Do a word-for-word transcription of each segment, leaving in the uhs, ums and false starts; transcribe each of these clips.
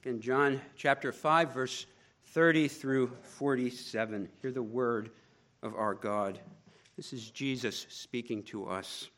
In John chapter five, verse thirty through forty-seven, hear the word of our God. This is Jesus speaking to us.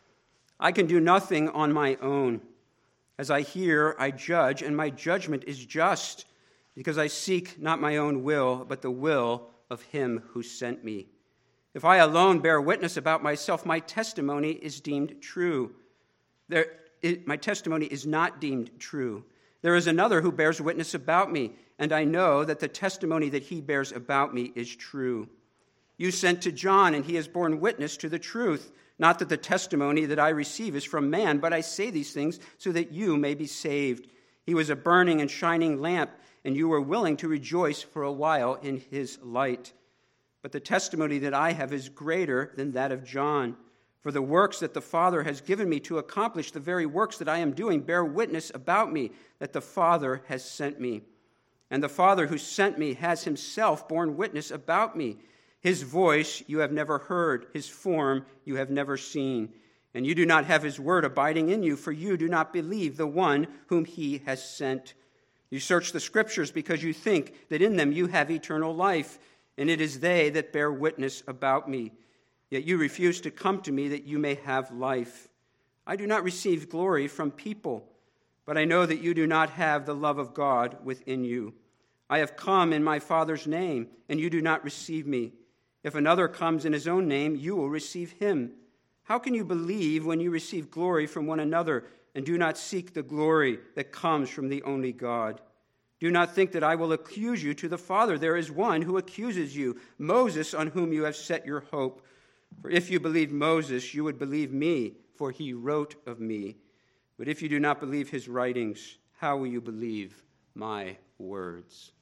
I can do nothing on my own. As I hear, I judge, and my judgment is just, because I seek not my own will, but the will of him who sent me. If I alone bear witness about myself, my testimony is deemed true. There, it, my testimony is not deemed true. There is another who bears witness about me, and I know that the testimony that he bears about me is true. You sent to John, and he has borne witness to the truth. Not that the testimony that I receive is from man, but I say these things so that you may be saved. He was a burning and shining lamp, and you were willing to rejoice for a while in his light. But the testimony that I have is greater than that of John. For the works that the Father has given me to accomplish, the very works that I am doing, bear witness about me that the Father has sent me. And the Father who sent me has himself borne witness about me. His voice you have never heard, his form you have never seen. And you do not have his word abiding in you, for you do not believe the one whom he has sent. You search the Scriptures because you think that in them you have eternal life, and it is they that bear witness about me. Yet you refuse to come to me that you may have life. I do not receive glory from people, but I know that you do not have the love of God within you. I have come in my Father's name, and you do not receive me. If another comes in his own name, you will receive him. How can you believe when you receive glory from one another and do not seek the glory that comes from the only God? Do not think that I will accuse you to the Father. There is one who accuses you, Moses, on whom you have set your hope. For if you believed Moses, you would believe me, for he wrote of me. But if you do not believe his writings, how will you believe my words?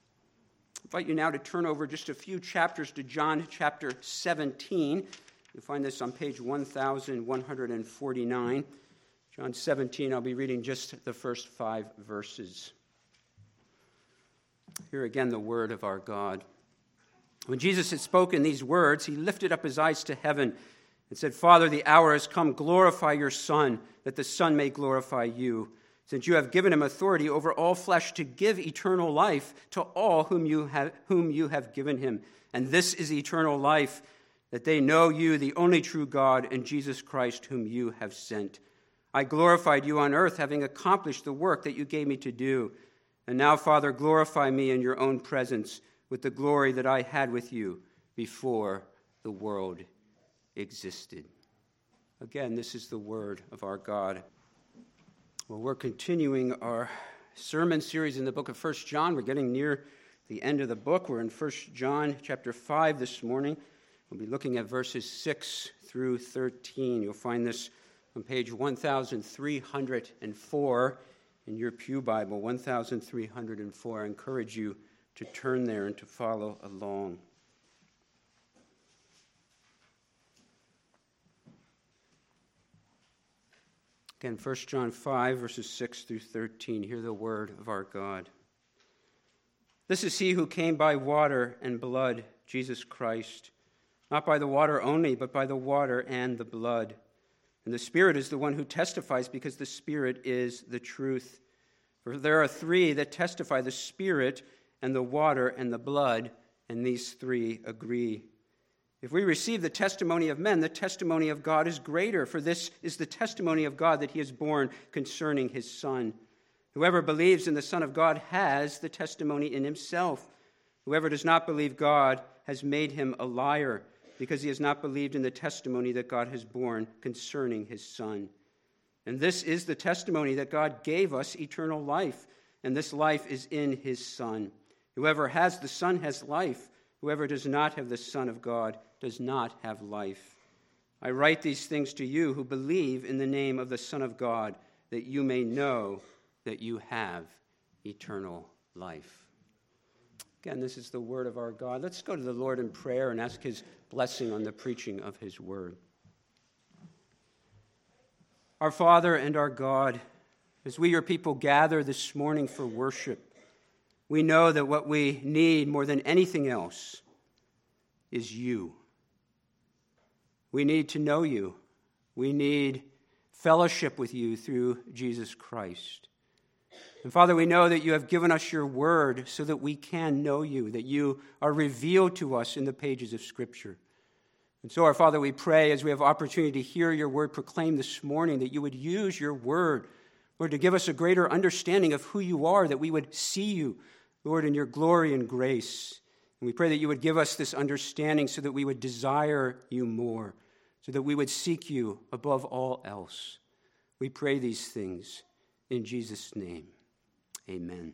I invite you now to turn over just a few chapters to John chapter seventeen. You'll find this on page one thousand one hundred forty-nine. John seventeen, I'll be reading just the first five verses. Hear again the word of our God. When Jesus had spoken these words, he lifted up his eyes to heaven and said, Father, the hour has come. Glorify your Son, that the Son may glorify you, since you have given him authority over all flesh to give eternal life to all whom you have, whom you have given him. And this is eternal life, that they know you, the only true God, and Jesus Christ, whom you have sent. I glorified you on earth, having accomplished the work that you gave me to do. And now, Father, glorify me in your own presence with the glory that I had with you before the world existed. Again, this is the word of our God. Well, we're continuing our sermon series in the book of First John. We're getting near the end of the book. We're in First John chapter five this morning. We'll be looking at verses six through thirteen. You'll find this on page one thousand three hundred four in your Pew Bible, one thousand three hundred four. I encourage you to turn there and to follow along. Again, First John five, verses six through thirteen. Hear the word of our God. This is he who came by water and blood, Jesus Christ. Not by the water only, but by the water and the blood. And the Spirit is the one who testifies, because the Spirit is the truth. For there are three that testify, the Spirit and the water and the blood, and these three agree. If we receive the testimony of men, the testimony of God is greater, for this is the testimony of God that he is born concerning his Son. Whoever believes in the Son of God has the testimony in himself. Whoever does not believe God has made him a liar, because he has not believed in the testimony that God has borne concerning his Son. And this is the testimony that God gave us eternal life, and this life is in his Son. Whoever has the Son has life. Whoever does not have the Son of God does not have life. I write these things to you who believe in the name of the Son of God, that you may know that you have eternal life. Again, this is the word of our God. Let's go to the Lord in prayer and ask his blessing on the preaching of his word. Our Father and our God, as we, your people, gather this morning for worship, we know that what we need more than anything else is you. We need to know you. We need fellowship with you through Jesus Christ. And Father, we know that you have given us your word so that we can know you, that you are revealed to us in the pages of Scripture. And so, our Father, we pray as we have opportunity to hear your word proclaimed this morning, that you would use your word, Lord, to give us a greater understanding of who you are, that we would see you, Lord, in your glory and grace. And we pray that you would give us this understanding so that we would desire you more, so that we would seek you above all else. We pray these things in Jesus' name. Amen.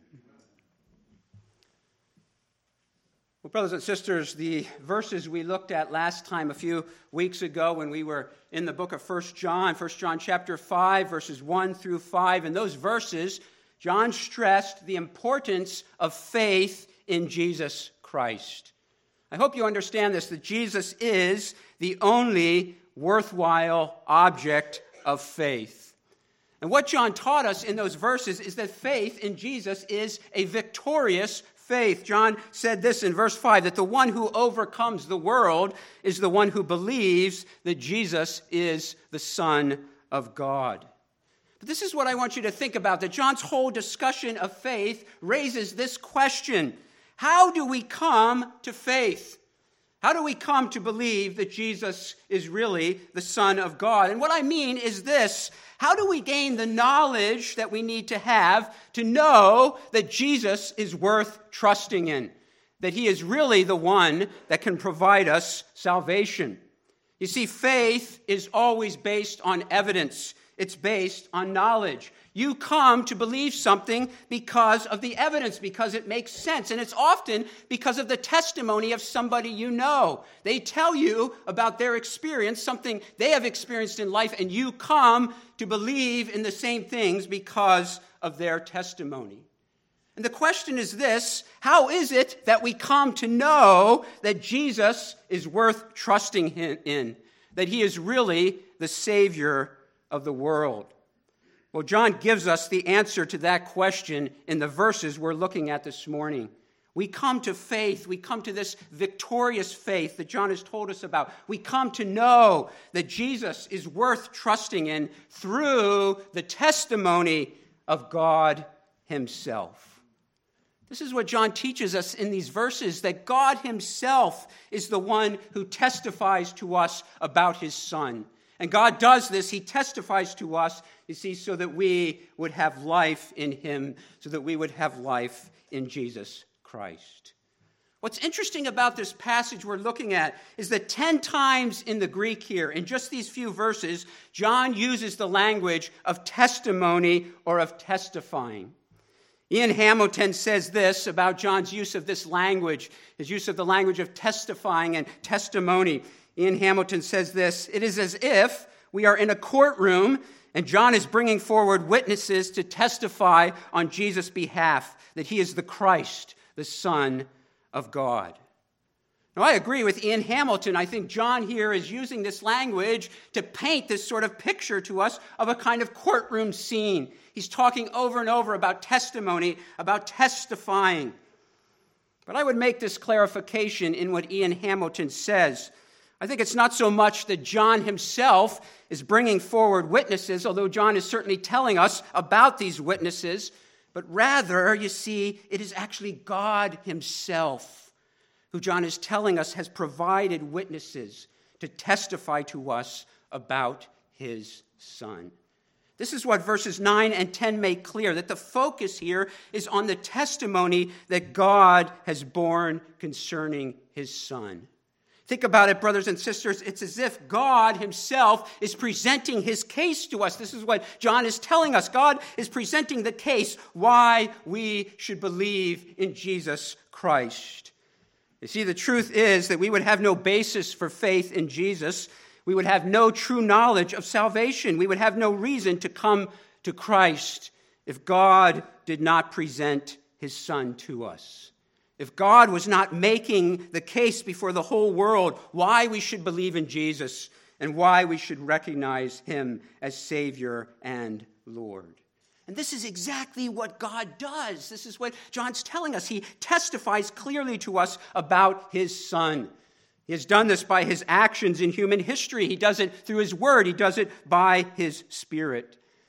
Well, brothers and sisters, the verses we looked at last time a few weeks ago when we were in the book of First John, First John chapter five, verses one through five, in those verses, John stressed the importance of faith in Jesus Christ. I hope you understand this, that Jesus is the only worthwhile object of faith. And what John taught us in those verses is that faith in Jesus is a victorious faith. John said this in verse five, that the one who overcomes the world is the one who believes that Jesus is the Son of God. But this is what I want you to think about, that John's whole discussion of faith raises this question: how do we come to faith? How do we come to believe that Jesus is really the Son of God? And what I mean is this: how do we gain the knowledge that we need to have to know that Jesus is worth trusting in, that he is really the one that can provide us salvation? You see, faith is always based on evidence. It's based on knowledge. You come to believe something because of the evidence, because it makes sense. And it's often because of the testimony of somebody you know. They tell you about their experience, something they have experienced in life, and you come to believe in the same things because of their testimony. And the question is this: how is it that we come to know that Jesus is worth trusting in, that he is really the Savior of the world? Well, John gives us the answer to that question in the verses we're looking at this morning. We come to faith. We come to this victorious faith that John has told us about. We come to know that Jesus is worth trusting in through the testimony of God himself. This is what John teaches us in these verses, that God himself is the one who testifies to us about his Son. And God does this. He testifies to us, you see, so that we would have life in him, so that we would have life in Jesus Christ. What's interesting about this passage we're looking at is that ten times in the Greek here, in just these few verses, John uses the language of testimony or of testifying. Ian Hamilton says this about John's use of this language, his use of the language of testifying and testimony. Ian Hamilton says this: it is as if we are in a courtroom and John is bringing forward witnesses to testify on Jesus' behalf that he is the Christ, the Son of God. Now, I agree with Ian Hamilton. I think John here is using this language to paint this sort of picture to us of a kind of courtroom scene. He's talking over and over about testimony, about testifying. But I would make this clarification in what Ian Hamilton says. I think it's not so much that John himself is bringing forward witnesses, although John is certainly telling us about these witnesses, but rather, you see, it is actually God himself who John is telling us has provided witnesses to testify to us about his Son. This is what verses nine and ten make clear, that the focus here is on the testimony that God has borne concerning his Son. Think about it, brothers and sisters. It's as if God himself is presenting his case to us. This is what John is telling us. God is presenting the case why we should believe in Jesus Christ. You see, the truth is that we would have no basis for faith in Jesus. We would have no true knowledge of salvation. We would have no reason to come to Christ if God did not present his Son to us. If God was not making the case before the whole world why we should believe in Jesus and why we should recognize him as Savior and Lord. And this is exactly what God does. This is what John's telling us. He testifies clearly to us about his Son. He has done this by his actions in human history. He does it through his word. He does it by his Spirit.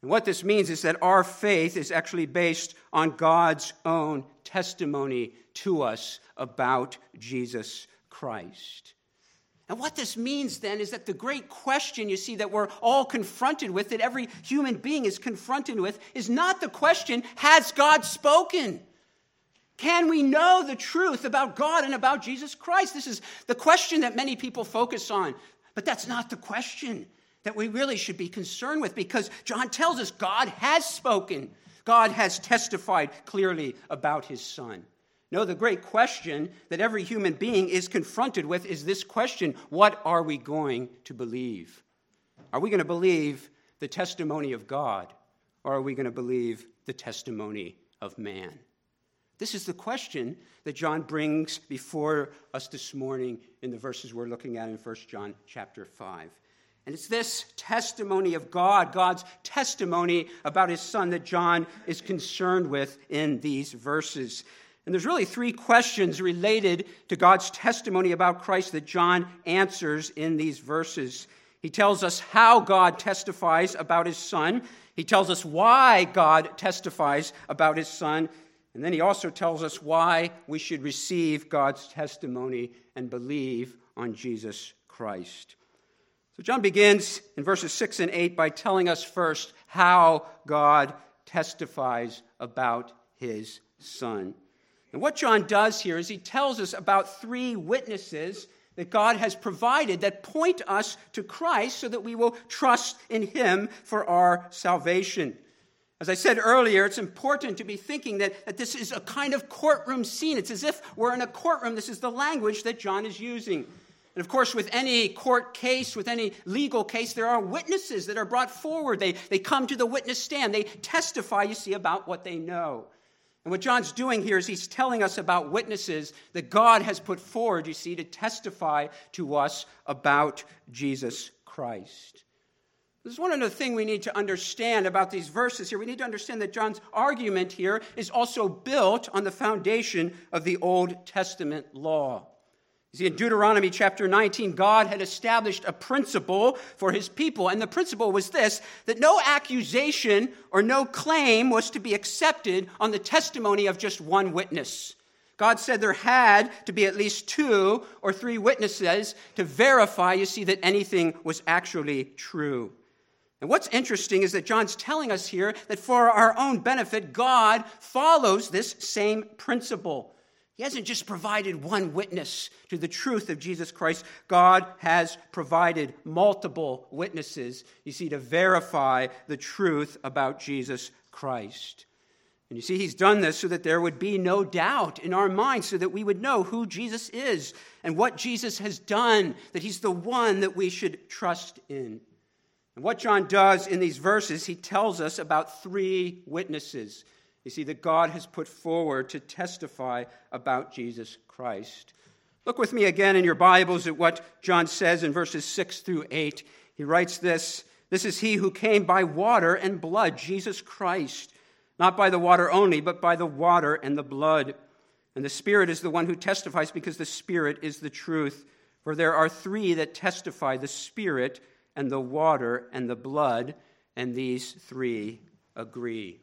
And what this means is that our faith is actually based on God's own testimony to us about Jesus Christ. And what this means then is that the great question, you see, that we're all confronted with, that every human being is confronted with, is not the question, has God spoken? Can we know the truth about God and about Jesus Christ? This is the question that many people focus on. But that's not the question that we really should be concerned with, because John tells us God has spoken. God has testified clearly about his Son. No, the great question that every human being is confronted with is this question: what are we going to believe? Are we going to believe the testimony of God, or are we going to believe the testimony of man? This is the question that John brings before us this morning in the verses we're looking at in First John chapter five. And it's this testimony of God, God's testimony about his Son, that John is concerned with in these verses. And there's really three questions related to God's testimony about Christ that John answers in these verses. He tells us how God testifies about his Son. He tells us why God testifies about his Son. And then he also tells us why we should receive God's testimony and believe on Jesus Christ. So John begins in verses six and eight by telling us first how God testifies about his Son. And what John does here is he tells us about three witnesses that God has provided that point us to Christ so that we will trust in him for our salvation. As I said earlier, it's important to be thinking that, that this is a kind of courtroom scene. It's as if we're in a courtroom. This is the language that John is using. And of course, with any court case, with any legal case, there are witnesses that are brought forward. They, they come to the witness stand. They testify, you see, about what they know. And what John's doing here is he's telling us about witnesses that God has put forward, you see, to testify to us about Jesus Christ. This is one other thing we need to understand about these verses here. We need to understand that John's argument here is also built on the foundation of the Old Testament law. You see, in Deuteronomy chapter nineteen, God had established a principle for his people. And the principle was this, that no accusation or no claim was to be accepted on the testimony of just one witness. God said there had to be at least two or three witnesses to verify, you see, that anything was actually true. And what's interesting is that John's telling us here that for our own benefit, God follows this same principle. He hasn't just provided one witness to the truth of Jesus Christ. God has provided multiple witnesses, you see, to verify the truth about Jesus Christ. And you see, he's done this so that there would be no doubt in our minds, so that we would know who Jesus is and what Jesus has done, that he's the one that we should trust in. And what John does in these verses, he tells us about three witnesses, you see, that God has put forward to testify about Jesus Christ. Look with me again in your Bibles at what John says in verses six through eight. He writes this, "This is he who came by water and blood, Jesus Christ, not by the water only, but by the water and the blood. And the Spirit is the one who testifies, because the Spirit is the truth. For there are three that testify, the Spirit and the water and the blood, and these three agree."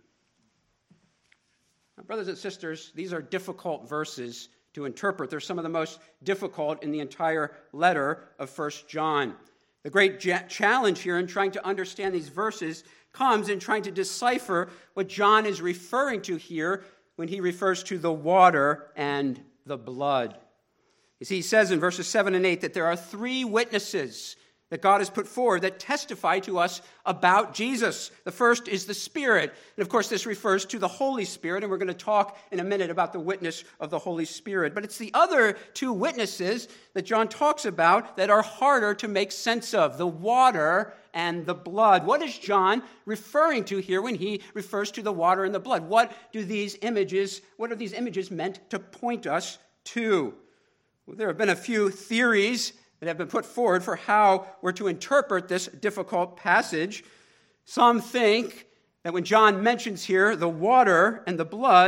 Now, brothers and sisters, these are difficult verses to interpret. They're some of the most difficult in the entire letter of First John. The great challenge here in trying to understand these verses comes in trying to decipher what John is referring to here when he refers to the water and the blood. You see, he says in verses seven and eight that there are three witnesses that God has put forward that testify to us about Jesus. The first is the Spirit. And of course, this refers to the Holy Spirit, and we're going to talk in a minute about the witness of the Holy Spirit. But it's the other two witnesses that John talks about that are harder to make sense of, the water and the blood. What is John referring to here when he refers to the water and the blood? What do these images, what are these images meant to point us to? Well, there have been a few theories that have been put forward for how we're to interpret this difficult passage. Some think that when John mentions here the water and the blood,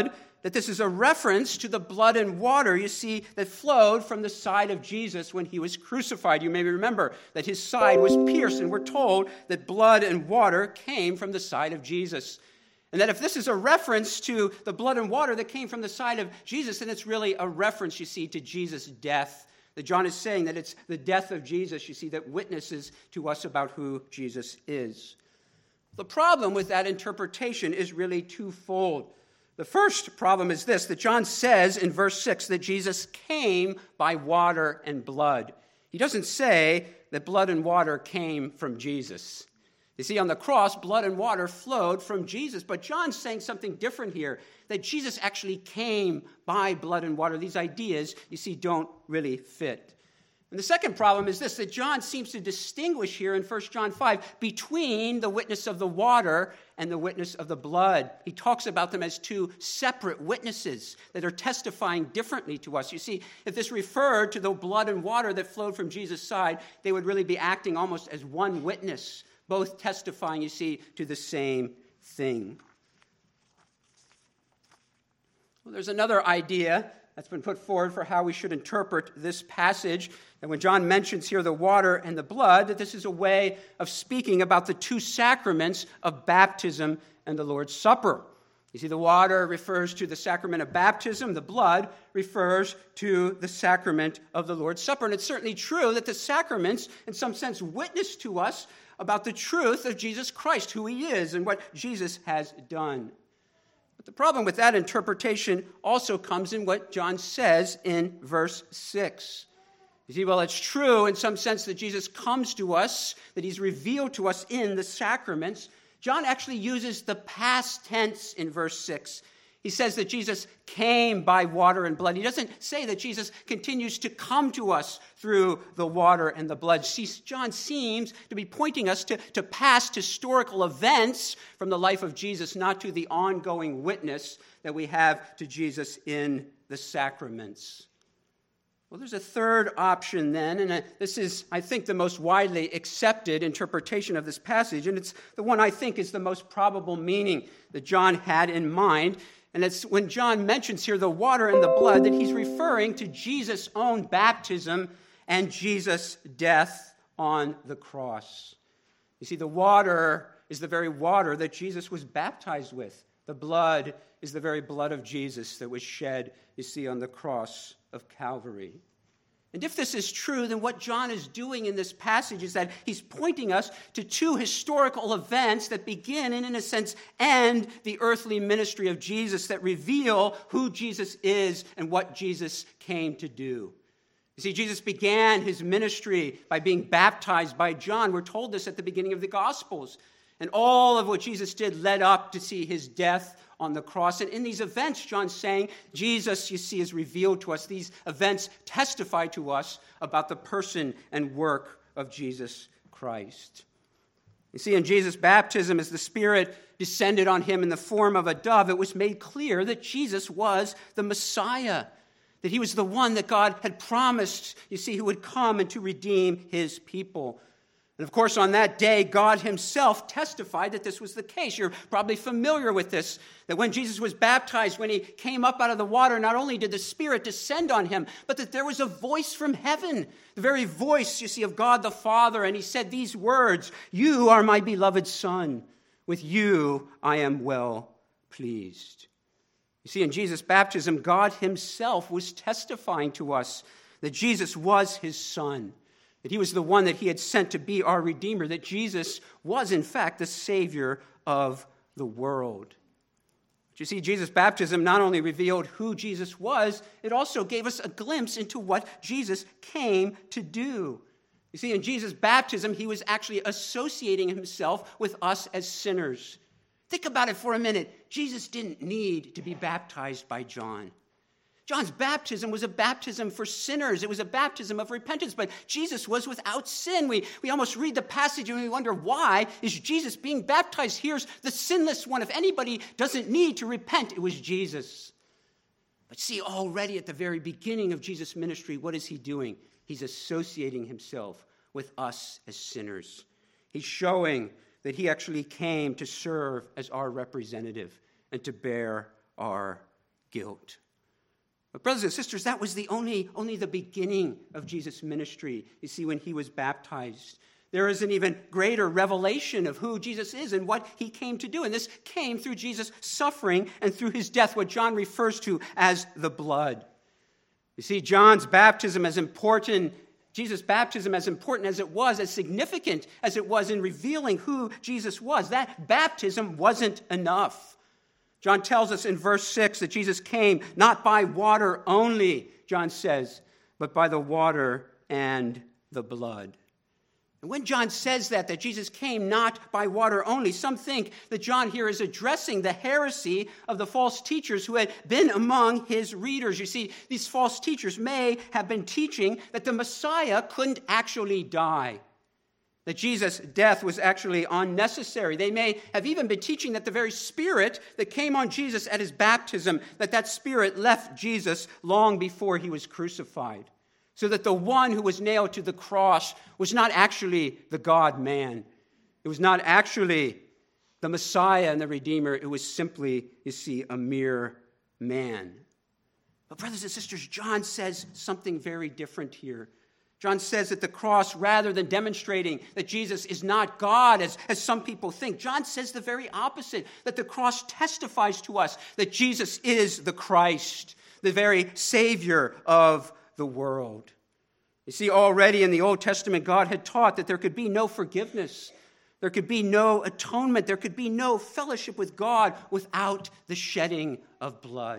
that this is a reference to the blood and water, you see, that flowed from the side of Jesus when he was crucified. You may remember that his side was pierced, and we're told that blood and water came from the side of Jesus. And that if this is a reference to the blood and water that came from the side of Jesus, then it's really a reference, you see, to Jesus' death. That John is saying that it's the death of Jesus, you see, that witnesses to us about who Jesus is. The problem with that interpretation is really twofold. The first problem is this, that John says in verse six that Jesus came by water and blood. He doesn't say that blood and water came from Jesus. You see, on the cross, blood and water flowed from Jesus, but John's saying something different here, that Jesus actually came by blood and water. These ideas, you see, don't really fit. And the second problem is this, that John seems to distinguish here in First John five between the witness of the water and the witness of the blood. He talks about them as two separate witnesses that are testifying differently to us. You see, if this referred to the blood and water that flowed from Jesus' side, they would really be acting almost as one witness, both testifying, you see, to the same thing. Well, there's another idea that's been put forward for how we should interpret this passage. And when John mentions here the water and the blood, that this is a way of speaking about the two sacraments of baptism and the Lord's Supper. You see, the water refers to the sacrament of baptism. The blood refers to the sacrament of the Lord's Supper. And it's certainly true that the sacraments, in some sense, witness to us about the truth of Jesus Christ, who he is, and what Jesus has done. But the problem with that interpretation also comes in what John says in verse six. You see, well, it's true in some sense that Jesus comes to us, that he's revealed to us in the sacraments. John actually uses the past tense in verse six. He says that Jesus came by water and blood. He doesn't say that Jesus continues to come to us through the water and the blood. See, John seems to be pointing us to, to past historical events from the life of Jesus, not to the ongoing witness that we have to Jesus in the sacraments. Well, there's a third option then, and this is, I think, the most widely accepted interpretation of this passage, and it's the one I think is the most probable meaning that John had in mind. And it's when John mentions here the water and the blood that he's referring to Jesus' own baptism and Jesus' death on the cross. You see, the water is the very water that Jesus was baptized with. The blood is the very blood of Jesus that was shed, you see, on the cross of Calvary. And if this is true, then what John is doing in this passage is that he's pointing us to two historical events that begin and, in a sense, end the earthly ministry of Jesus, that reveal who Jesus is and what Jesus came to do. You see, Jesus began his ministry by being baptized by John. We're told this at the beginning of the Gospels. And all of what Jesus did led up to see his death on the cross. And in these events, John's saying, Jesus, you see, is revealed to us. These events testify to us about the person and work of Jesus Christ. You see, in Jesus' baptism, as the Spirit descended on him in the form of a dove, it was made clear that Jesus was the Messiah, that he was the one that God had promised, you see, who would come and to redeem his people. And of course, on that day, God himself testified that this was the case. You're probably familiar with this, that when Jesus was baptized, when he came up out of the water, not only did the Spirit descend on him, but that there was a voice from heaven, the very voice, you see, of God the Father. And he said these words, "You are my beloved Son. With you I am well pleased." You see, in Jesus' baptism, God himself was testifying to us that Jesus was his Son, that he was the one that he had sent to be our Redeemer, that Jesus was, in fact, the Savior of the world. But you see, Jesus' baptism not only revealed who Jesus was, it also gave us a glimpse into what Jesus came to do. You see, in Jesus' baptism, he was actually associating himself with us as sinners. Think about it for a minute. Jesus didn't need to be baptized by John. John's baptism was a baptism for sinners. It was a baptism of repentance, but Jesus was without sin. We, we almost read the passage and we wonder, why is Jesus being baptized? Here's the sinless one. If anybody doesn't need to repent, it was Jesus. But see, already at the very beginning of Jesus' ministry, what is he doing? He's associating himself with us as sinners. He's showing that he actually came to serve as our representative and to bear our guilt. But brothers and sisters, that was the only, only the beginning of Jesus' ministry. You see, when he was baptized, there is an even greater revelation of who Jesus is and what he came to do. And this came through Jesus' suffering and through his death, what John refers to as the blood. You see, John's baptism as important, Jesus' baptism as important as it was, as significant as it was in revealing who Jesus was, that baptism wasn't enough. John tells us in verse six that Jesus came not by water only, John says, but by the water and the blood. And when John says that, that Jesus came not by water only, some think that John here is addressing the heresy of the false teachers who had been among his readers. You see, these false teachers may have been teaching that the Messiah couldn't actually die, that Jesus' death was actually unnecessary. They may have even been teaching that the very Spirit that came on Jesus at his baptism, that that Spirit left Jesus long before he was crucified, so that the one who was nailed to the cross was not actually the God-man. It was not actually the Messiah and the Redeemer. It was simply, you see, a mere man. But brothers and sisters, John says something very different here. John says that the cross, rather than demonstrating that Jesus is not God, as, as some people think, John says the very opposite, that the cross testifies to us that Jesus is the Christ, the very Savior of the world. You see, already in the Old Testament, God had taught that there could be no forgiveness, there could be no atonement, there could be no fellowship with God without the shedding of blood.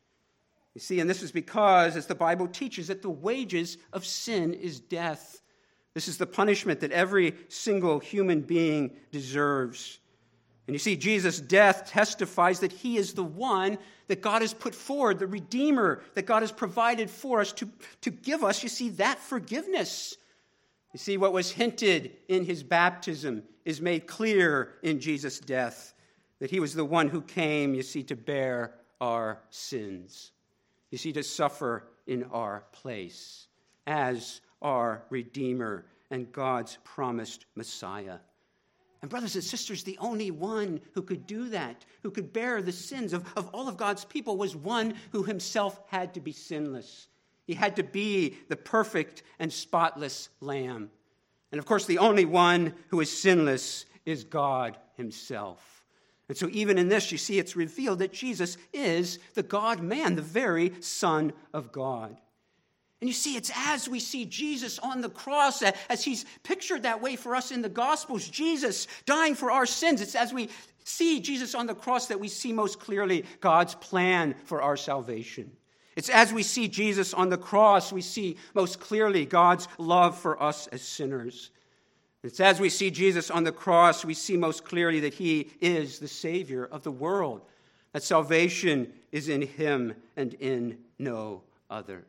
You see, and this is because, as the Bible teaches, that the wages of sin is death. This is the punishment that every single human being deserves. And you see, Jesus' death testifies that he is the one that God has put forward, the Redeemer that God has provided for us to, to give us, you see, that forgiveness. You see, what was hinted in his baptism is made clear in Jesus' death, that he was the one who came, you see, to bear our sins. You see, to suffer in our place as our Redeemer and God's promised Messiah. And brothers and sisters, the only one who could do that, who could bear the sins of, of all of God's people, was one who himself had to be sinless. He had to be the perfect and spotless Lamb. And of course, the only one who is sinless is God himself. And so even in this, you see, it's revealed that Jesus is the God-man, the very Son of God. And you see, it's as we see Jesus on the cross, as he's pictured that way for us in the Gospels, Jesus dying for our sins. It's as we see Jesus on the cross that we see most clearly God's plan for our salvation. It's as we see Jesus on the cross, we see most clearly God's love for us as sinners. It's as we see Jesus on the cross, we see most clearly that he is the Savior of the world, that salvation is in him and in no other.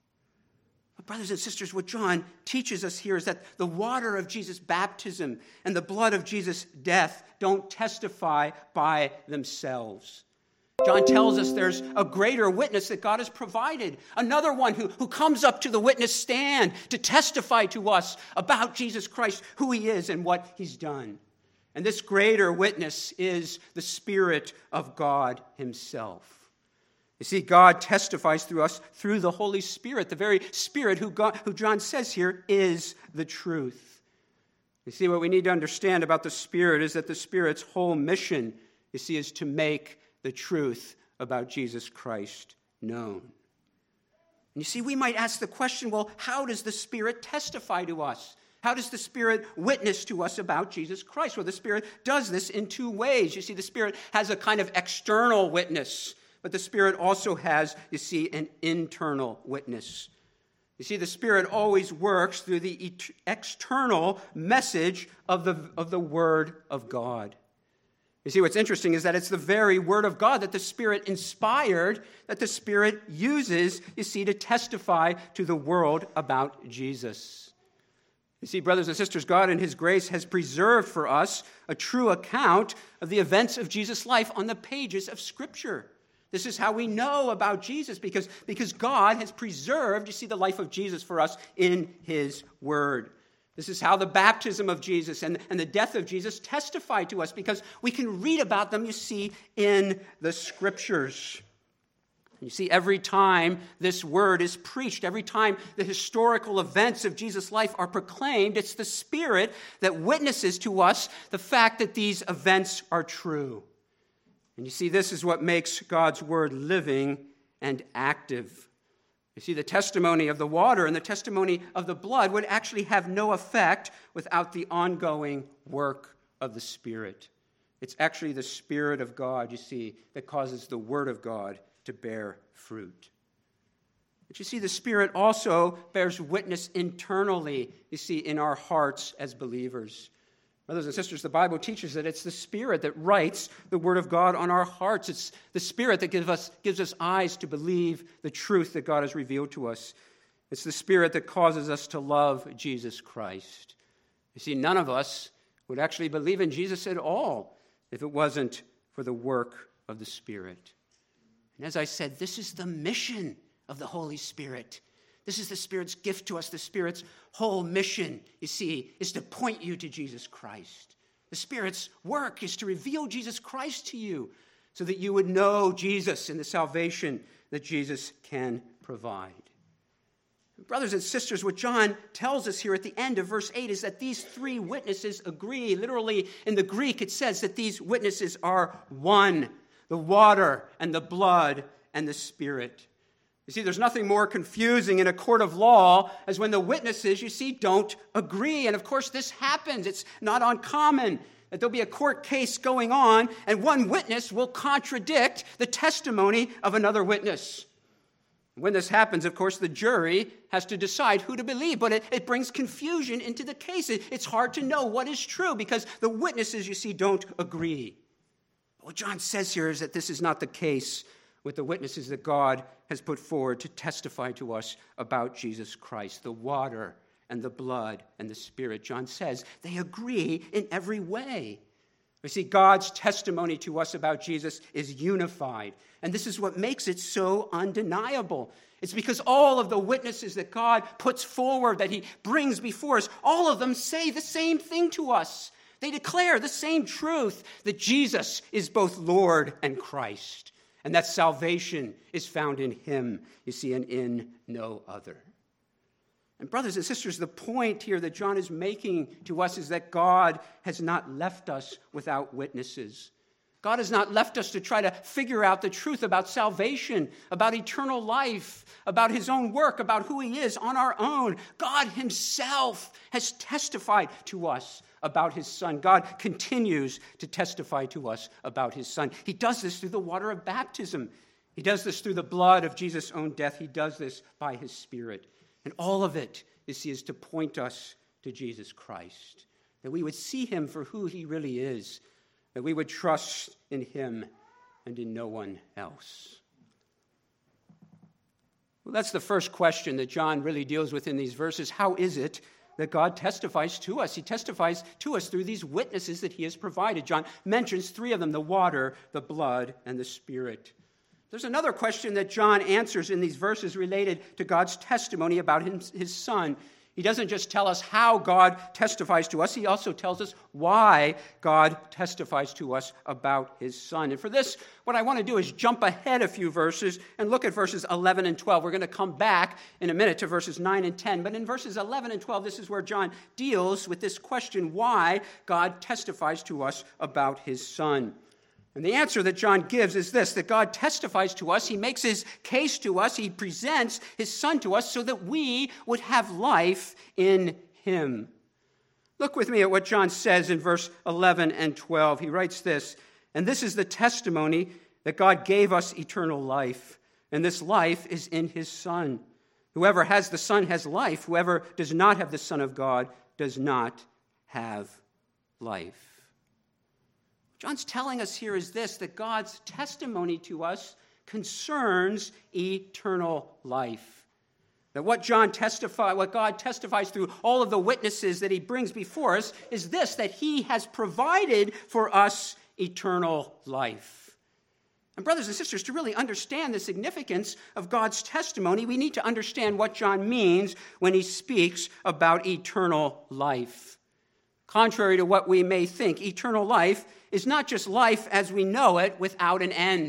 But brothers and sisters, what John teaches us here is that the water of Jesus' baptism and the blood of Jesus' death don't testify by themselves. John tells us there's a greater witness that God has provided, another one who, who comes up to the witness stand to testify to us about Jesus Christ, who he is and what he's done. And this greater witness is the Spirit of God himself. You see, God testifies through us through the Holy Spirit, the very Spirit who, God, who John says here is the truth. You see, what we need to understand about the Spirit is that the Spirit's whole mission, you see, is to make the truth about Jesus Christ known. And you see, we might ask the question, well, how does the Spirit testify to us? How does the Spirit witness to us about Jesus Christ? Well, the Spirit does this in two ways. You see, the Spirit has a kind of external witness, but the Spirit also has, you see, an internal witness. You see, the Spirit always works through the et- external message of the, of the Word of God. You see, what's interesting is that it's the very Word of God that the Spirit inspired, that the Spirit uses, you see, to testify to the world about Jesus. You see, brothers and sisters, God in his grace has preserved for us a true account of the events of Jesus' life on the pages of Scripture. This is how we know about Jesus, because, because God has preserved, you see, the life of Jesus for us in his Word. This is how the baptism of Jesus and, and the death of Jesus testify to us, because we can read about them, you see, in the Scriptures. You see, every time this word is preached, every time the historical events of Jesus' life are proclaimed, it's the Spirit that witnesses to us the fact that these events are true. And you see, this is what makes God's word living and active. You see, the testimony of the water and the testimony of the blood would actually have no effect without the ongoing work of the Spirit. It's actually the Spirit of God, you see, that causes the word of God to bear fruit. But you see, the Spirit also bears witness internally, you see, in our hearts as believers. Brothers and sisters, the Bible teaches that it's the Spirit that writes the Word of God on our hearts. It's the Spirit that gives us, gives us eyes to believe the truth that God has revealed to us. It's the Spirit that causes us to love Jesus Christ. You see, none of us would actually believe in Jesus at all if it wasn't for the work of the Spirit. And as I said, this is the mission of the Holy Spirit. This is the Spirit's gift to us. The Spirit's whole mission, you see, is to point you to Jesus Christ. The Spirit's work is to reveal Jesus Christ to you so that you would know Jesus and the salvation that Jesus can provide. Brothers and sisters, what John tells us here at the end of verse eight is that these three witnesses agree. Literally, in the Greek, it says that these witnesses are one: the water and the blood and the Spirit. You see, there's nothing more confusing in a court of law as when the witnesses, you see, don't agree. And of course, this happens. It's not uncommon that there'll be a court case going on and one witness will contradict the testimony of another witness. When this happens, of course, the jury has to decide who to believe, but it, it brings confusion into the case. It, it's hard to know what is true because the witnesses, you see, don't agree. What John says here is that this is not the case with the witnesses that God has put forward to testify to us about Jesus Christ, the water and the blood and the Spirit. John says they agree in every way. You see, God's testimony to us about Jesus is unified, and this is what makes it so undeniable. It's because all of the witnesses that God puts forward, that he brings before us, all of them say the same thing to us. They declare the same truth, that Jesus is both Lord and Christ, and that salvation is found in him, you see, and in no other. And brothers and sisters, the point here that John is making to us is that God has not left us without witnesses. God has not left us to try to figure out the truth about salvation, about eternal life, about his own work, about who he is on our own. God himself has testified to us about his Son. God continues to testify to us about his Son. He does this through the water of baptism. He does this through the blood of Jesus' own death. He does this by his Spirit. And all of it, you see, is to point us to Jesus Christ, that we would see him for who he really is, that we would trust in him and in no one else. Well, that's the first question that John really deals with in these verses. How is it that God testifies to us? He testifies to us through these witnesses that he has provided. John mentions three of them: the water, the blood, and the Spirit. There's another question that John answers in these verses related to God's testimony about his, his Son. He doesn't just tell us how God testifies to us, he also tells us why God testifies to us about his Son. And for this, what I want to do is jump ahead a few verses and look at verses eleven and twelve. We're going to come back in a minute to verses nine and ten. But in verses eleven and twelve, this is where John deals with this question, why God testifies to us about his Son. And the answer that John gives is this, that God testifies to us, he makes his case to us, he presents his Son to us so that we would have life in him. Look with me at what John says in verse eleven and twelve. He writes this, "And this is the testimony that God gave us eternal life, and this life is in his Son. Whoever has the Son has life. Whoever does not have the Son of God does not have life." John's telling us here is this, that God's testimony to us concerns eternal life. That what John testify, what God testifies through all of the witnesses that he brings before us is this, that he has provided for us eternal life. And brothers and sisters, to really understand the significance of God's testimony, we need to understand what John means when he speaks about eternal life. Contrary to what we may think, eternal life is not just life as we know it without an end.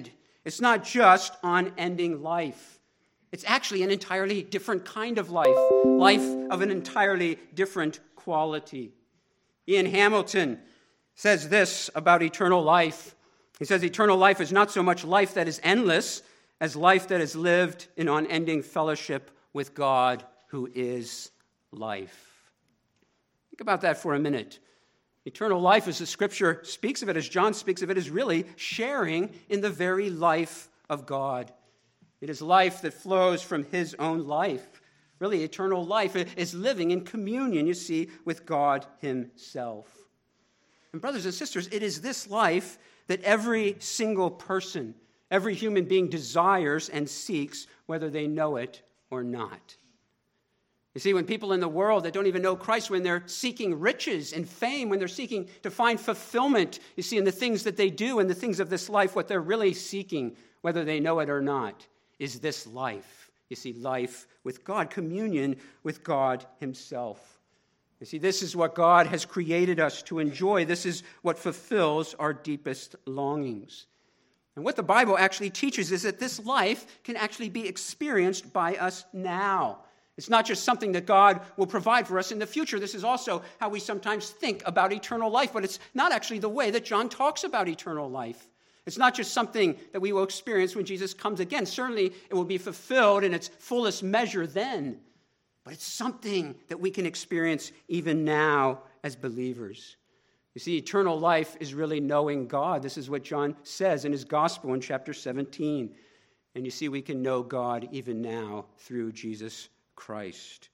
It's not just unending life. It's actually an entirely different kind of life, life of an entirely different quality. Ian Hamilton says this about eternal life. He says, eternal life is not so much life that is endless as life that is lived in unending fellowship with God, who is life. Think about that for a minute. Eternal life, as the Scripture speaks of it, as John speaks of it, is really sharing in the very life of God. It is life that flows from his own life. Really, eternal life is living in communion, you see, with God himself. And brothers and sisters, it is this life that every single person, every human being desires and seeks, whether they know it or not. You see, when people in the world that don't even know Christ, when they're seeking riches and fame, when they're seeking to find fulfillment, you see, in the things that they do and the things of this life, what they're really seeking, whether they know it or not, is this life. You see, life with God, communion with God himself. You see, this is what God has created us to enjoy. This is what fulfills our deepest longings. And what the Bible actually teaches is that this life can actually be experienced by us now. It's not just something that God will provide for us in the future. This is also how we sometimes think about eternal life, but it's not actually the way that John talks about eternal life. It's not just something that we will experience when Jesus comes again. Certainly, it will be fulfilled in its fullest measure then. But it's something that we can experience even now as believers. You see, eternal life is really knowing God. This is what John says in his gospel in chapter seventeen. And you see, we can know God even now through Jesus Christ.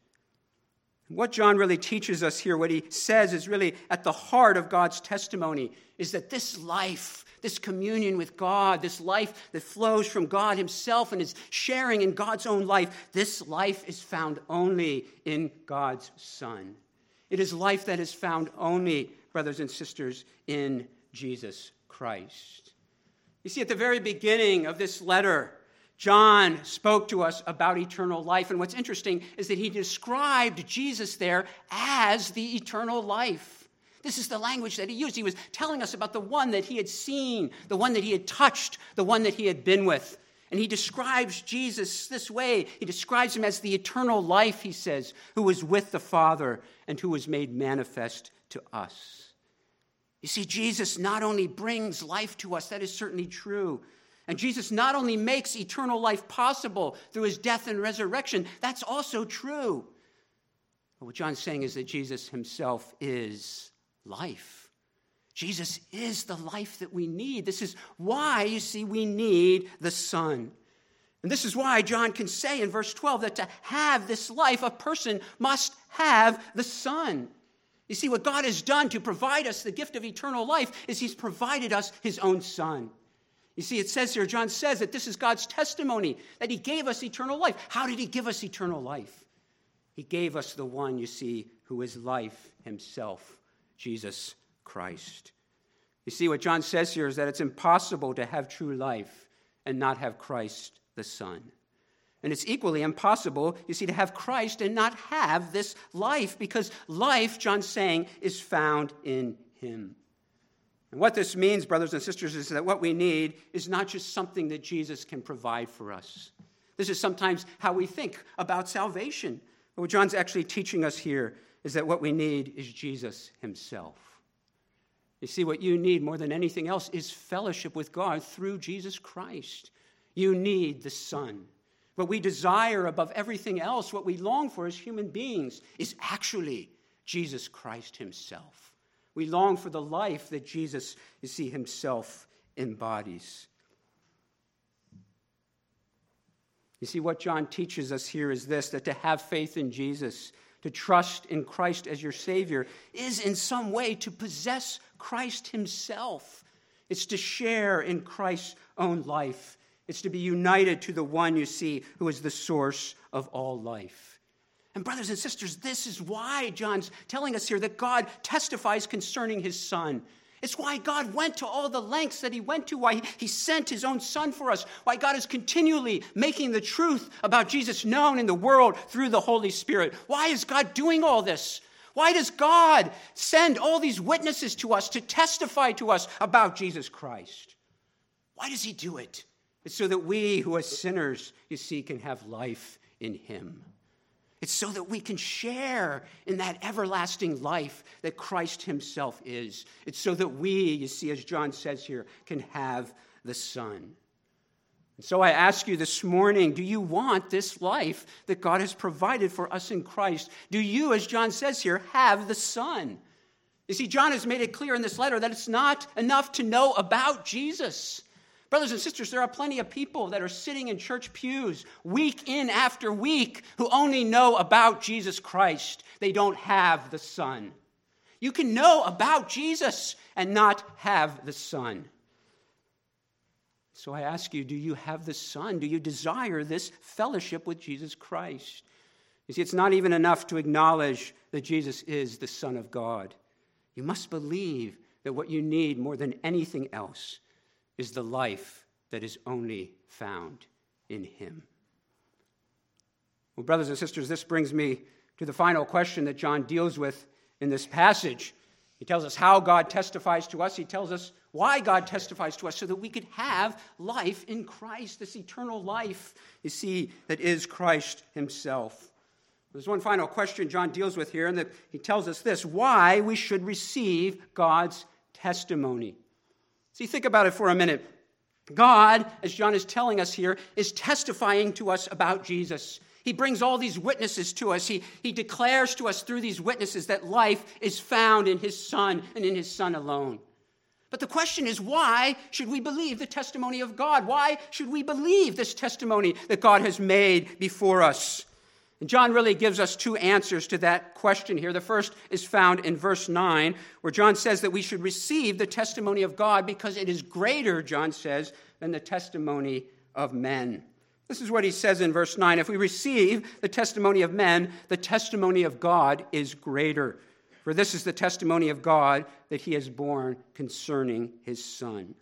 What John really teaches us here, what he says is really at the heart of God's testimony, is that this life, this communion with God, this life that flows from God himself and is sharing in God's own life, this life is found only in God's Son. It is life that is found only, brothers and sisters, in Jesus Christ. You see, at the very beginning of this letter, John spoke to us about eternal life. And what's interesting is that he described Jesus there as the eternal life. This is the language that he used. He was telling us about the one that he had seen, the one that he had touched, the one that he had been with. And he describes Jesus this way. He describes him as the eternal life, he says, who was with the Father and who was made manifest to us. You see, Jesus not only brings life to us, that is certainly true. And Jesus not only makes eternal life possible through his death and resurrection, that's also true. But what John's saying is that Jesus himself is life. Jesus is the life that we need. This is why, you see, we need the Son. And this is why John can say in verse twelve that to have this life, a person must have the Son. You see, what God has done to provide us the gift of eternal life is he's provided us his own Son. You see, it says here, John says that this is God's testimony, that he gave us eternal life. How did he give us eternal life? He gave us the one, you see, who is life himself, Jesus Christ. You see, what John says here is that it's impossible to have true life and not have Christ the Son. And it's equally impossible, you see, to have Christ and not have this life, because life, John's saying, is found in him. And what this means, brothers and sisters, is that what we need is not just something that Jesus can provide for us. This is sometimes how we think about salvation. But what John's actually teaching us here is that what we need is Jesus himself. You see, what you need more than anything else is fellowship with God through Jesus Christ. You need the Son. What we desire above everything else, what we long for as human beings, is actually Jesus Christ himself. We long for the life that Jesus, you see, himself embodies. You see, what John teaches us here is this, that to have faith in Jesus, to trust in Christ as your Savior, is in some way to possess Christ himself. It's to share in Christ's own life. It's to be united to the one, you see, who is the source of all life. And brothers and sisters, this is why John's telling us here that God testifies concerning his Son. It's why God went to all the lengths that he went to, why he sent his own Son for us, why God is continually making the truth about Jesus known in the world through the Holy Spirit. Why is God doing all this? Why does God send all these witnesses to us to testify to us about Jesus Christ? Why does he do it? It's so that we who are sinners, you see, can have life in him. It's so that we can share in that everlasting life that Christ himself is. It's so that we, you see, as John says here, can have the Son. And so I ask you this morning, do you want this life that God has provided for us in Christ? Do you, as John says here, have the Son? You see, John has made it clear in this letter that it's not enough to know about Jesus. Brothers and sisters, there are plenty of people that are sitting in church pews week in after week who only know about Jesus Christ. They don't have the Son. You can know about Jesus and not have the Son. So I ask you, do you have the Son? Do you desire this fellowship with Jesus Christ? You see, it's not even enough to acknowledge that Jesus is the Son of God. You must believe that what you need more than anything else is the life that is only found in him. Well, brothers and sisters, this brings me to the final question that John deals with in this passage. He tells us how God testifies to us. He tells us why God testifies to us so that we could have life in Christ, this eternal life, you see, that is Christ himself. There's one final question John deals with here, and that he tells us this, why we should receive God's testimony. See, think about it for a minute. God, as John is telling us here, is testifying to us about Jesus. He brings all these witnesses to us. He, he declares to us through these witnesses that life is found in his Son and in his Son alone. But the question is, why should we believe the testimony of God? Why should we believe this testimony that God has made before us? And John really gives us two answers to that question here. The first is found in verse nine, where John says that we should receive the testimony of God because it is greater, John says, than the testimony of men. This is what he says in verse nine. If we receive the testimony of men, the testimony of God is greater. For this is the testimony of God that he has borne concerning his Son.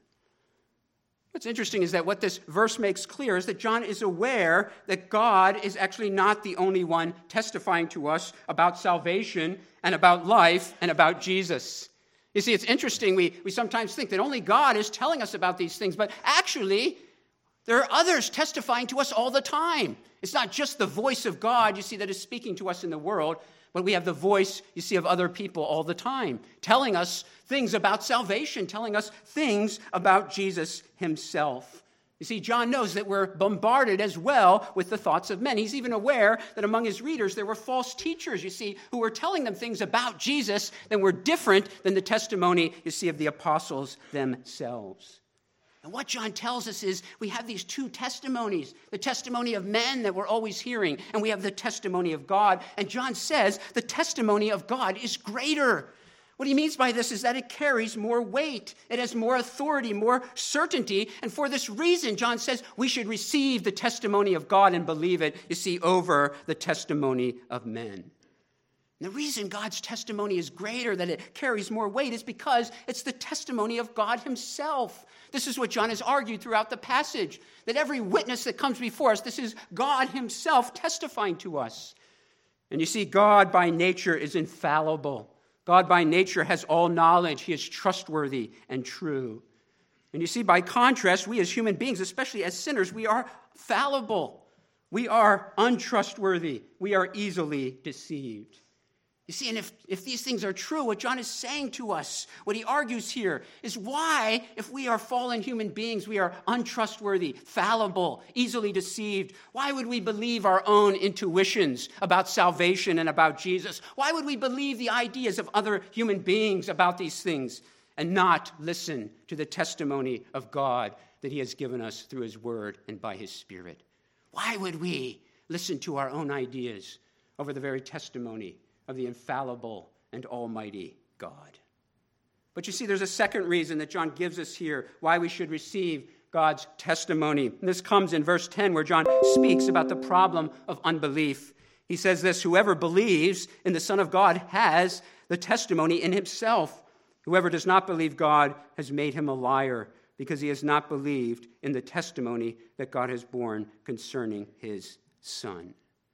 What's interesting is that what this verse makes clear is that John is aware that God is actually not the only one testifying to us about salvation and about life and about Jesus. You see, it's interesting. We, we sometimes think that only God is telling us about these things, but actually, there are others testifying to us all the time. It's not just the voice of God, you see, that is speaking to us in the world, but we have the voice, you see, of other people all the time, telling us things about salvation, telling us things about Jesus himself. You see, John knows that we're bombarded as well with the thoughts of men. He's even aware that among his readers there were false teachers, you see, who were telling them things about Jesus that were different than the testimony, you see, of the apostles themselves. And what John tells us is we have these two testimonies, the testimony of men that we're always hearing, and we have the testimony of God. And John says the testimony of God is greater. What he means by this is that it carries more weight. It has more authority, more certainty. And for this reason, John says we should receive the testimony of God and believe it, you see, over the testimony of men. And the reason God's testimony is greater, that it carries more weight, is because it's the testimony of God himself. This is what John has argued throughout the passage, that every witness that comes before us, this is God himself testifying to us. And you see, God by nature is infallible. God by nature has all knowledge. He is trustworthy and true. And you see, by contrast, we as human beings, especially as sinners, we are fallible. We are untrustworthy. We are easily deceived. You see, and if, if these things are true, what John is saying to us, what he argues here, is why, if we are fallen human beings, we are untrustworthy, fallible, easily deceived, why would we believe our own intuitions about salvation and about Jesus? Why would we believe the ideas of other human beings about these things and not listen to the testimony of God that he has given us through his word and by his Spirit? Why would we listen to our own ideas over the very testimony of the infallible and almighty God? But you see, there's a second reason that John gives us here why we should receive God's testimony. And this comes in verse ten, where John speaks about the problem of unbelief. He says this, whoever believes in the Son of God has the testimony in himself. Whoever does not believe God has made him a liar, because he has not believed in the testimony that God has borne concerning his Son.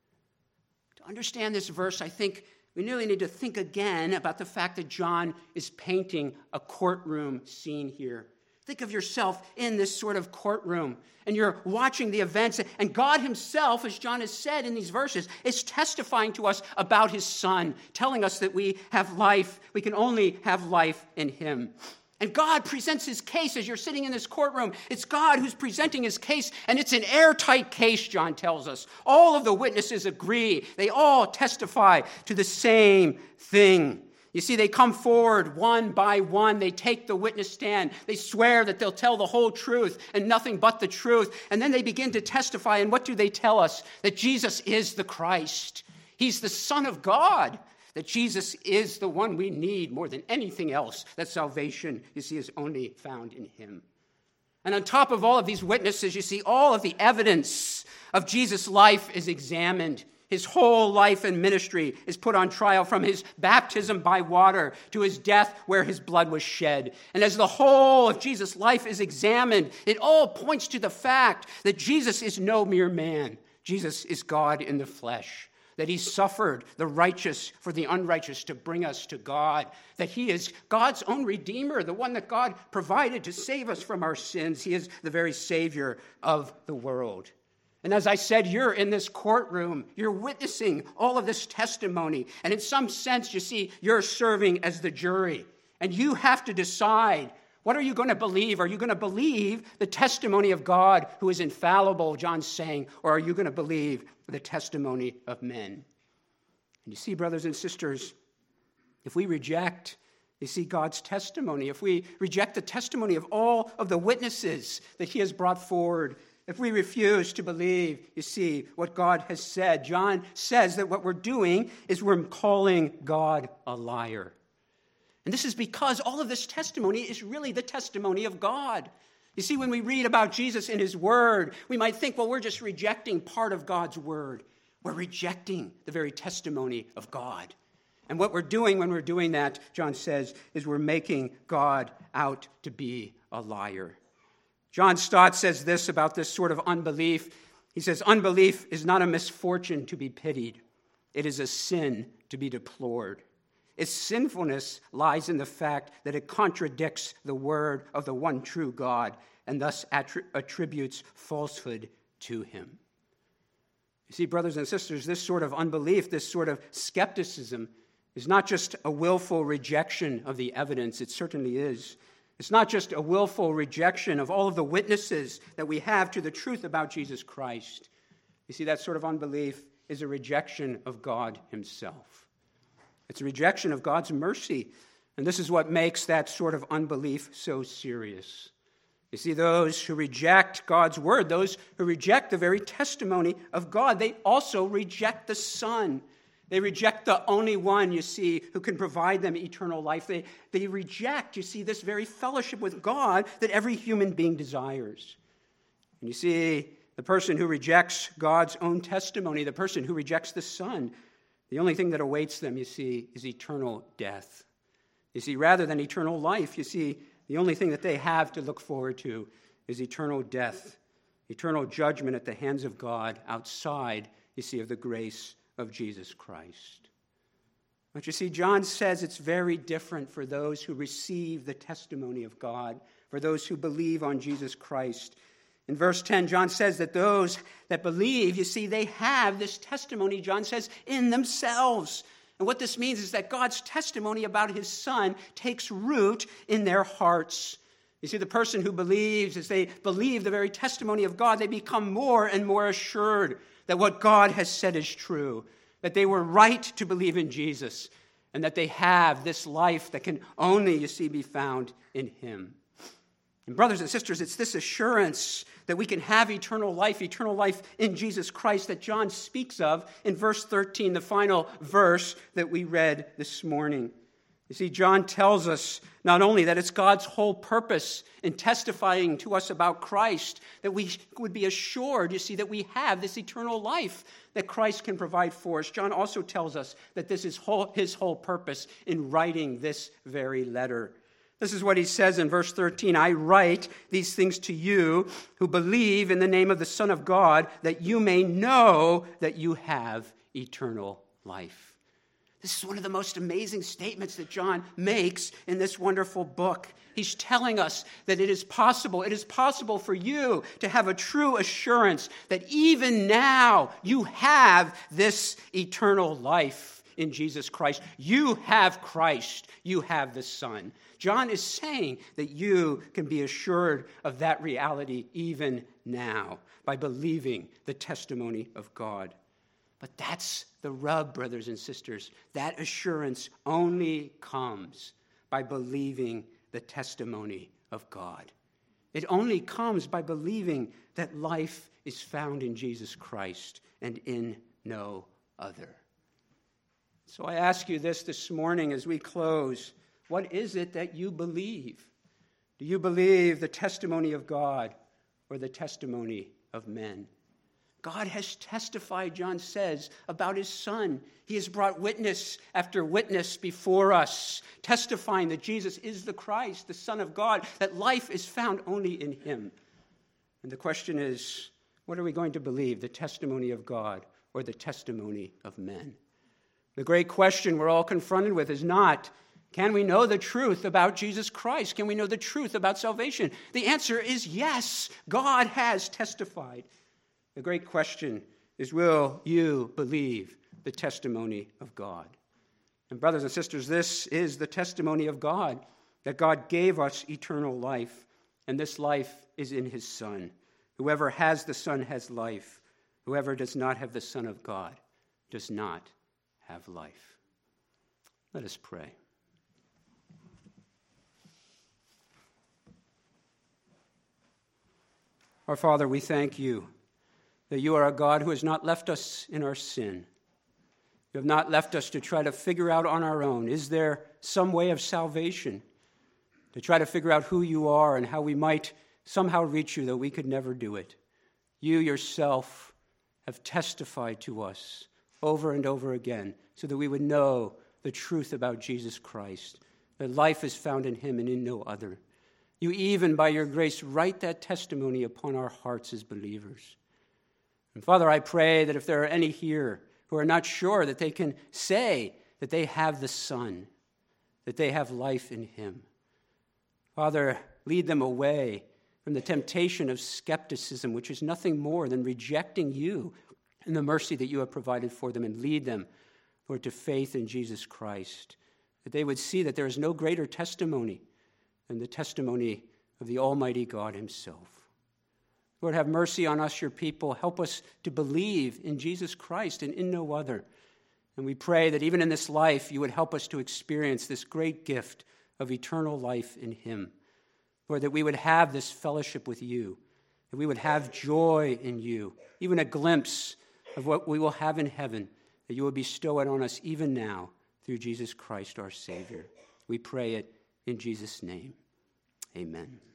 To understand this verse, I think we really need to think again about the fact that John is painting a courtroom scene here. Think of yourself in this sort of courtroom, and you're watching the events, and God himself, as John has said in these verses, is testifying to us about his Son, telling us that we have life. We can only have life in him. And God presents his case as you're sitting in this courtroom. It's God who's presenting his case, and it's an airtight case, John tells us. All of the witnesses agree. They all testify to the same thing. You see, they come forward one by one. They take the witness stand. They swear that they'll tell the whole truth and nothing but the truth. And then they begin to testify. And what do they tell us? That Jesus is the Christ. He's the Son of God. That Jesus is the one we need more than anything else. That salvation, you see, is only found in him. And on top of all of these witnesses, you see, all of the evidence of Jesus' life is examined. His whole life and ministry is put on trial, from his baptism by water to his death where his blood was shed. And as the whole of Jesus' life is examined, it all points to the fact that Jesus is no mere man. Jesus is God in the flesh. That he suffered the righteous for the unrighteous to bring us to God. That he is God's own Redeemer, the one that God provided to save us from our sins. He is the very Savior of the world. And as I said, you're in this courtroom. You're witnessing all of this testimony. And in some sense, you see, you're serving as the jury. And you have to decide, what are you going to believe? Are you going to believe the testimony of God, who is infallible, John's saying, or are you going to believe the testimony of men? And you see, brothers and sisters, if we reject, you see, God's testimony, if we reject the testimony of all of the witnesses that he has brought forward, if we refuse to believe, you see, what God has said, John says that what we're doing is we're calling God a liar. And this is because all of this testimony is really the testimony of God. You see, when we read about Jesus in his word, we might think, well, we're just rejecting part of God's word. We're rejecting the very testimony of God. And what we're doing when we're doing that, John says, is we're making God out to be a liar. John Stott says this about this sort of unbelief. He says, unbelief is not a misfortune to be pitied. It is a sin to be deplored. Its sinfulness lies in the fact that it contradicts the word of the one true God and thus attri- attributes falsehood to him. You see, brothers and sisters, this sort of unbelief, this sort of skepticism is not just a willful rejection of the evidence. It certainly is. It's not just a willful rejection of all of the witnesses that we have to the truth about Jesus Christ. You see, that sort of unbelief is a rejection of God himself. It's a rejection of God's mercy. And this is what makes that sort of unbelief so serious. You see, those who reject God's word, those who reject the very testimony of God, they also reject the Son. They reject the only one, you see, who can provide them eternal life. They, they reject, you see, this very fellowship with God that every human being desires. And you see, the person who rejects God's own testimony, the person who rejects the Son, the only thing that awaits them, you see, is eternal death. You see, rather than eternal life, you see, the only thing that they have to look forward to is eternal death, eternal judgment at the hands of God outside, you see, of the grace of Jesus Christ. But you see, John says it's very different for those who receive the testimony of God, for those who believe on Jesus Christ. In verse ten, John says that those that believe, you see, they have this testimony, John says, in themselves. And what this means is that God's testimony about his Son takes root in their hearts. You see, the person who believes, as they believe the very testimony of God, they become more and more assured that what God has said is true, that they were right to believe in Jesus, and that they have this life that can only, you see, be found in him. And brothers and sisters, it's this assurance that we can have eternal life, eternal life in Jesus Christ, that John speaks of in verse thirteen, the final verse that we read this morning. You see, John tells us not only that it's God's whole purpose in testifying to us about Christ, that we would be assured, you see, that we have this eternal life that Christ can provide for us. John also tells us that this is whole, his whole purpose in writing this very letter. This is what he says in verse thirteen, I write these things to you who believe in the name of the Son of God, that you may know that you have eternal life. This is one of the most amazing statements that John makes in this wonderful book. He's telling us that it is possible, it is possible for you to have a true assurance that even now you have this eternal life in Jesus Christ. You have Christ. You have the Son. John is saying that you can be assured of that reality even now by believing the testimony of God. But that's the rub, brothers and sisters. That assurance only comes by believing the testimony of God. It only comes by believing that life is found in Jesus Christ and in no other. So I ask you this this morning as we close. What is it that you believe? Do you believe the testimony of God or the testimony of men? God has testified, John says, about his Son. He has brought witness after witness before us, testifying that Jesus is the Christ, the Son of God, that life is found only in him. And the question is, what are we going to believe, the testimony of God or the testimony of men? The great question we're all confronted with is not, can we know the truth about Jesus Christ? Can we know the truth about salvation? The answer is yes, God has testified. The great question is, will you believe the testimony of God? And brothers and sisters, this is the testimony of God, that God gave us eternal life, and this life is in his Son. Whoever has the Son has life. Whoever does not have the Son of God does not have life. Let us pray. Our Father, we thank you that you are a God who has not left us in our sin. You have not left us to try to figure out on our own, is there some way of salvation? To try to figure out who you are and how we might somehow reach you, though we could never do it. You yourself have testified to us over and over again so that we would know the truth about Jesus Christ, that life is found in him and in no other. You even, by your grace, write that testimony upon our hearts as believers. And Father, I pray that if there are any here who are not sure that they can say that they have the Son, that they have life in him, Father, lead them away from the temptation of skepticism, which is nothing more than rejecting you and the mercy that you have provided for them, and lead them, Lord, to faith in Jesus Christ, that they would see that there is no greater testimony than the testimony of the Almighty God himself. Lord, have mercy on us, your people. Help us to believe in Jesus Christ and in no other. And we pray that even in this life, you would help us to experience this great gift of eternal life in him. Lord, that we would have this fellowship with you, that we would have joy in you, even a glimpse of what we will have in heaven, that you will bestow it on us even now through Jesus Christ our Savior. We pray it in Jesus' name. Amen.